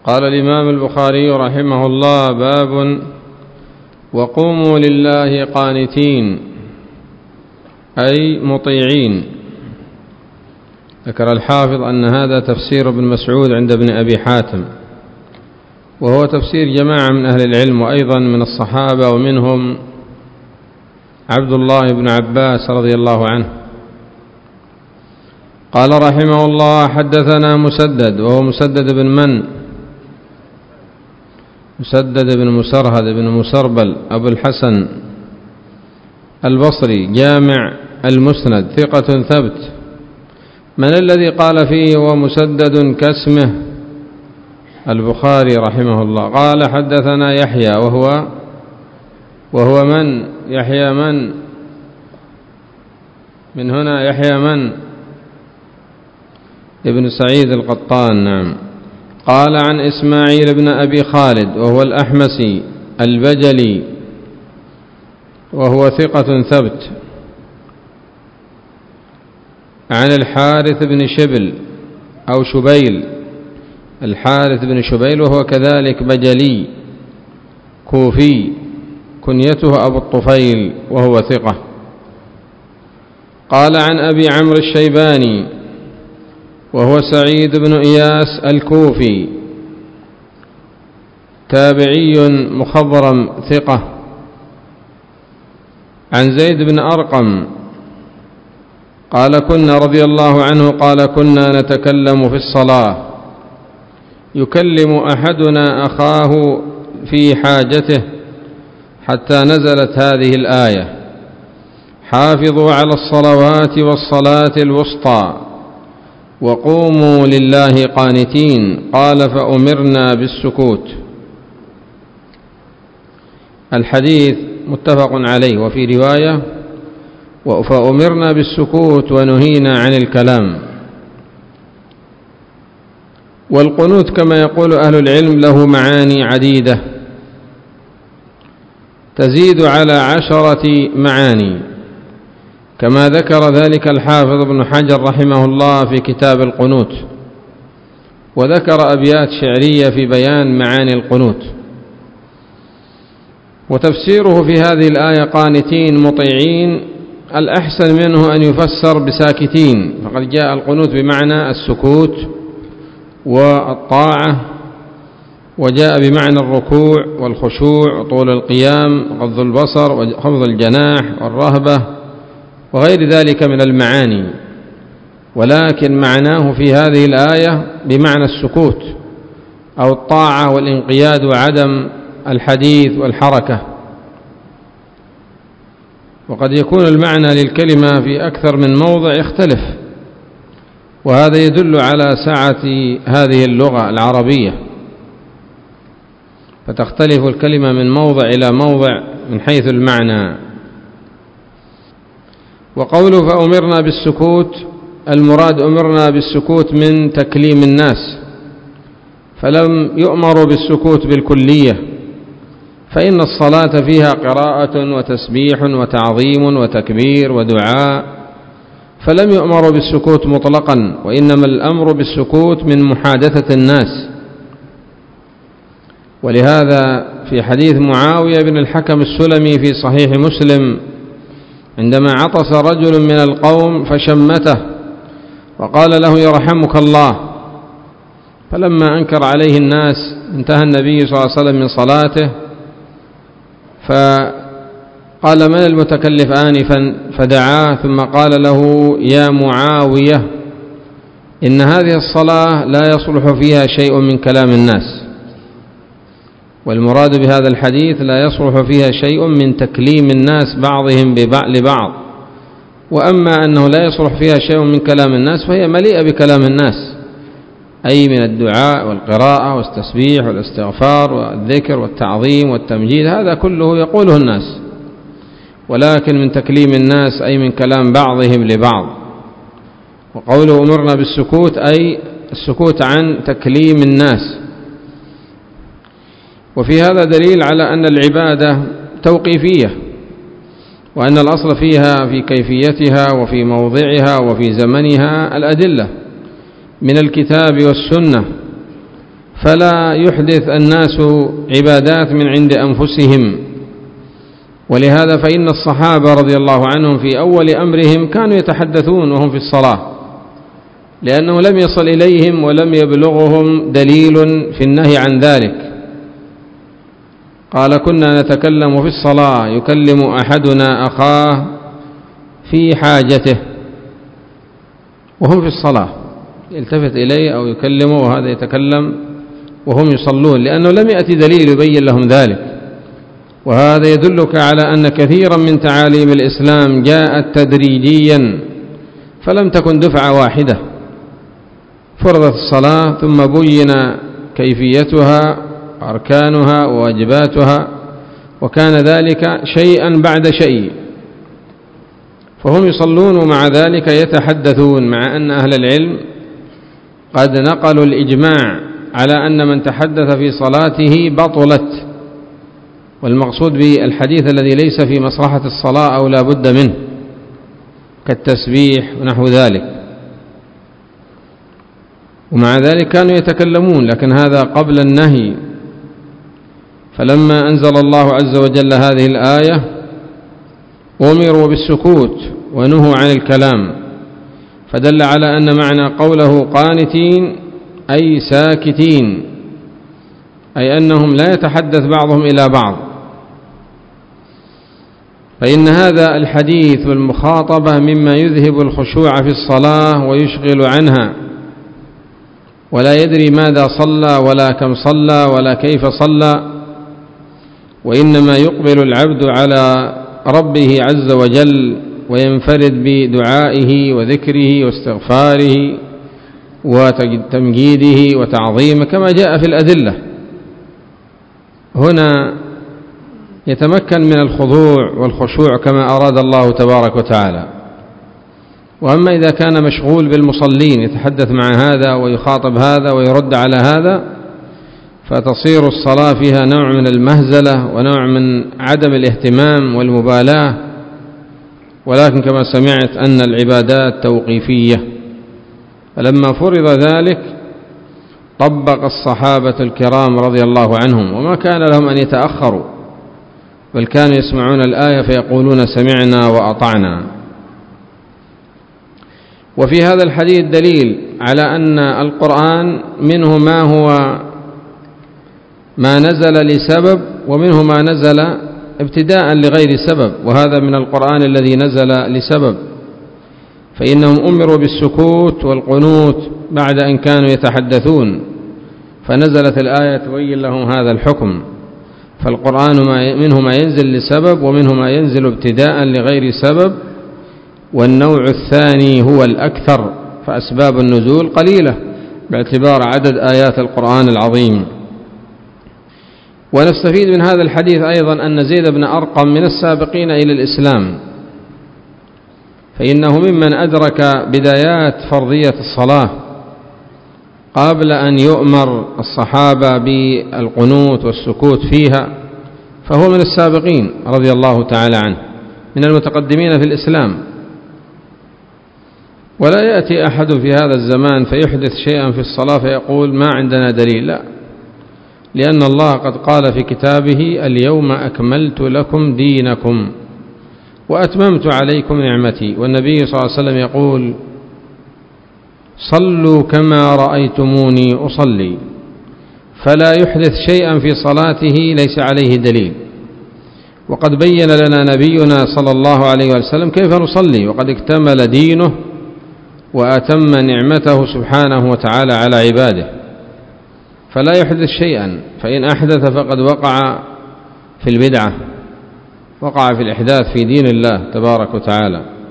قال الإمام البخاري رحمه الله: باب وقوموا لله قانتين، أي مطيعين. ذكر الحافظ أن هذا تفسير ابن مسعود عند ابن أبي حاتم، وهو تفسير جماعة من أهل العلم وأيضا من الصحابة، ومنهم عبد الله بن عباس رضي الله عنه. قال رحمه الله: حدثنا مسدد، وهو مسدد بن من؟ مسدد بن مسرهد بن مسربل أبو الحسن البصري، جامع المسند، ثقة ثبت. من الذي قال فيه ومسدد كاسمه؟ البخاري رحمه الله. قال: حدثنا يحيى، وهو من؟ يحيى من هنا يحيى من؟ ابن سعيد القطان. نعم. قال: عن إسماعيل بن أبي خالد، وهو الأحمسي البجلي، وهو ثقة ثبت. عن الحارث بن شبل أو شبيل، الحارث بن شبيل، وهو كذلك بجلي كوفي، كنيته أبو الطفيل، وهو ثقة. قال: عن أبي عمرو الشيباني، وهو سعيد بن إياس الكوفي، تابعي مخضرم، ثقة. عن زيد بن أرقم قال: كنا رضي الله عنه قال: كنا نتكلم في الصلاة، يكلم أحدنا أخاه في حاجته، حتى نزلت هذه الآية: حافظوا على الصلوات والصلاة الوسطى وقوموا لله قانتين. قال: فأمرنا بالسكوت. الحديث متفق عليه، وفي رواية: فأمرنا بالسكوت ونهينا عن الكلام. والقنوت كما يقول أهل العلم له معاني عديدة تزيد على 10 معاني، كما ذكر ذلك الحافظ ابن حجر رحمه الله في كتاب القنوت، وذكر أبيات شعرية في بيان معاني القنوت. وتفسيره في هذه الآية قانتين مطيعين، الأحسن منه أن يفسر بساكتين، فقد جاء القنوت بمعنى السكوت والطاعة، وجاء بمعنى الركوع والخشوع وطول القيام وغض البصر وخفض الجناح والرهبة وغير ذلك من المعاني، ولكن معناه في هذه الآية بمعنى السكوت أو الطاعة والانقياد وعدم الحديث والحركة. وقد يكون المعنى للكلمة في أكثر من موضع يختلف، وهذا يدل على سعة هذه اللغة العربية، فتختلف الكلمة من موضع إلى موضع من حيث المعنى. وقوله فأمرنا بالسكوت، المراد أمرنا بالسكوت من تكليم الناس، فلم يؤمروا بالسكوت بالكلية، فإن الصلاة فيها قراءة وتسبيح وتعظيم وتكبير ودعاء، فلم يؤمروا بالسكوت مطلقا، وإنما الأمر بالسكوت من محادثة الناس. ولهذا في حديث معاوية بن الحكم السلمي في صحيح مسلم، عندما عطس رجل من القوم فشمته وقال له يرحمك الله، فلما أنكر عليه الناس انتهى النبي صلى الله عليه وسلم من صلاته، فقال من المتكلف آنفا؟ فدعاه، ثم قال له يا معاوية إن هذه الصلاة لا يصلح فيها شيء من كلام الناس. والمراد بهذا الحديث لا يصلح فيها شيء من تكليم الناس بعضهم لبعض، وأما أنه لا يصلح فيها شيء من كلام الناس فهي مليئة بكلام الناس، أي من الدعاء والقراءة والتسبيح والاستغفار والذكر والتعظيم والتمجيد، هذا كله يقوله الناس، ولكن من تكليم الناس أي من كلام بعضهم لبعض. وقوله أمرنا بالسكوت أي السكوت عن تكليم الناس. وفي هذا دليل على أن العبادة توقيفية، وأن الأصل فيها في كيفيتها وفي موضعها وفي زمنها الأدلة من الكتاب والسنة، فلا يحدث الناس عبادات من عند أنفسهم. ولهذا فإن الصحابة رضي الله عنهم في أول أمرهم كانوا يتحدثون وهم في الصلاة، لأنه لم يصل إليهم ولم يبلغهم دليل في النهي عن ذلك. قال: كنا نتكلم في الصلاة، يكلم أحدنا أخاه في حاجته وهم في الصلاة، يلتفت إليه أو يكلمه وهذا يتكلم وهم يصلون، لأنه لم يأتي دليل يبين لهم ذلك. وهذا يدلك على أن كثيرا من تعاليم الإسلام جاءت تدريجيا، فلم تكن دفعة واحدة. فرضت الصلاة ثم بين كيفيتها وأركانها وواجباتها، وكان ذلك شيئا بعد شيء، فهم يصلون ومع ذلك يتحدثون، مع أن أهل العلم قد نقلوا الإجماع على أن من تحدث في صلاته بطلت، والمقصود بالحديث الذي ليس في مصلحة الصلاة أو لا بد منه، كالتسبيح ونحو ذلك. ومع ذلك كانوا يتكلمون، لكن هذا قبل النهي. فلما أنزل الله عز وجل هذه الآية أمروا بالسكوت ونهوا عن الكلام، فدل على أن معنى قوله قانتين أي ساكتين، أي أنهم لا يتحدث بعضهم إلى بعض. فإن هذا الحديث والمخاطبة مما يذهب الخشوع في الصلاة ويشغل عنها، ولا يدري ماذا صلى ولا كم صلى ولا كيف صلى، وإنما يقبل العبد على ربه عز وجل وينفرد بدعائه وذكره واستغفاره وتمجيده وتعظيمه كما جاء في الأدلة. هنا يتمكن من الخضوع والخشوع كما أراد الله تبارك وتعالى. وأما إذا كان مشغول بالمصلين يتحدث مع هذا ويخاطب هذا ويرد على هذا، فتصير الصلاة فيها نوع من المهزلة ونوع من عدم الاهتمام والمبالاة. ولكن كما سمعت أن العبادات توقيفية، فلما فرض ذلك طبق الصحابة الكرام رضي الله عنهم، وما كان لهم أن يتأخروا، بل كانوا يسمعون الآية فيقولون سمعنا وأطعنا. وفي هذا الحديث دليل على أن القرآن منه ما هو ما نزل لسبب، ومنه ما نزل ابتداء لغير سبب، وهذا من القرآن الذي نزل لسبب، فإنهم أمروا بالسكوت والقنوت بعد أن كانوا يتحدثون، فنزلت الآية تبين لهم هذا الحكم. فالقرآن منه ما ينزل لسبب ومنه ما ينزل ابتداء لغير سبب، والنوع الثاني هو الأكثر، فأسباب النزول قليلة باعتبار عدد آيات القرآن العظيم. ونستفيد من هذا الحديث أيضا أن زيد بن أرقم من السابقين إلى الإسلام، فإنه ممن أدرك بدايات فرضية الصلاة قبل أن يؤمر الصحابة بالقنوت والسكوت فيها، فهو من السابقين رضي الله تعالى عنه، من المتقدمين في الإسلام. ولا يأتي أحد في هذا الزمان فيحدث شيئا في الصلاة فيقول ما عندنا دليل، لا، لأن الله قد قال في كتابه اليوم أكملت لكم دينكم وأتممت عليكم نعمتي، والنبي صلى الله عليه وسلم يقول صلوا كما رأيتموني أصلي، فلا يحدث شيئا في صلاته ليس عليه دليل. وقد بين لنا نبينا صلى الله عليه وسلم كيف نصلي، وقد اكتمل دينه وأتم نعمته سبحانه وتعالى على عباده، فلا يحدث شيئا، فإن أحدث فقد وقع في البدعة، وقع في الإحداث في دين الله تبارك وتعالى.